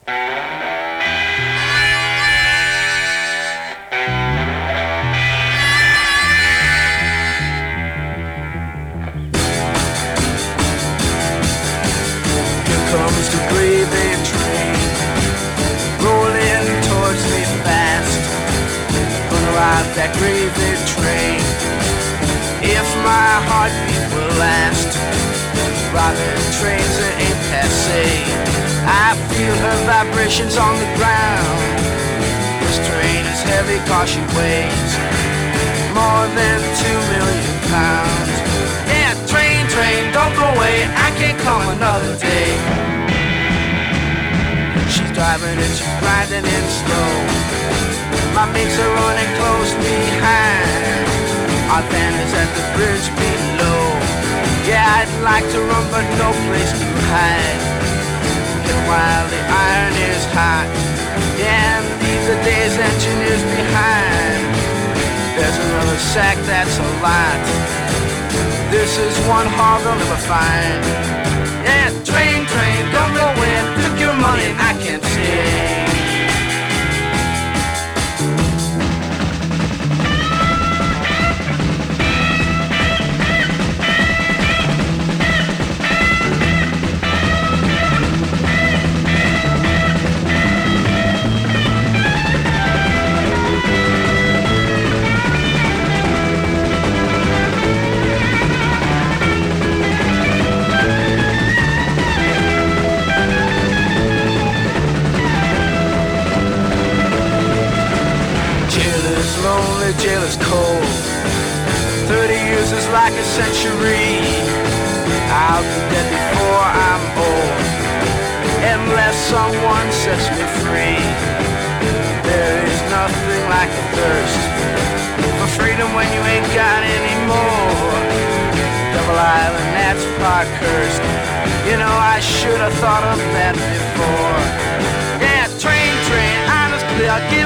Comes the gravy train, rolling towards me fast. Gonna ride that gravy train, if my heartbeat will last. Riding trains that ain't passé, I feel her vibrations on the ground. This train is heavy cause she weighs more than 2 million pounds. Yeah, train, train, don't go away, I can't come another day. She's driving and she's grinding in slow, my mates are running close behind. Our van is at the bridge below. Yeah, I'd like to run but no place to hide. And while the iron is hot, yeah, and leave the day's engineers behind. There's another sack that's a lot. This is one hog I'll never find. Yeah, train, train, don't go in, took your money, I can't see. Lonely, jail is cold. 30 years is like a century. I'll be dead before I'm old, unless someone sets me free. There is nothing like a thirst for freedom when you ain't got any more. Double Island, that's Parkhurst. You know, I should have thought of that before. Yeah, train, train, honestly, I'll give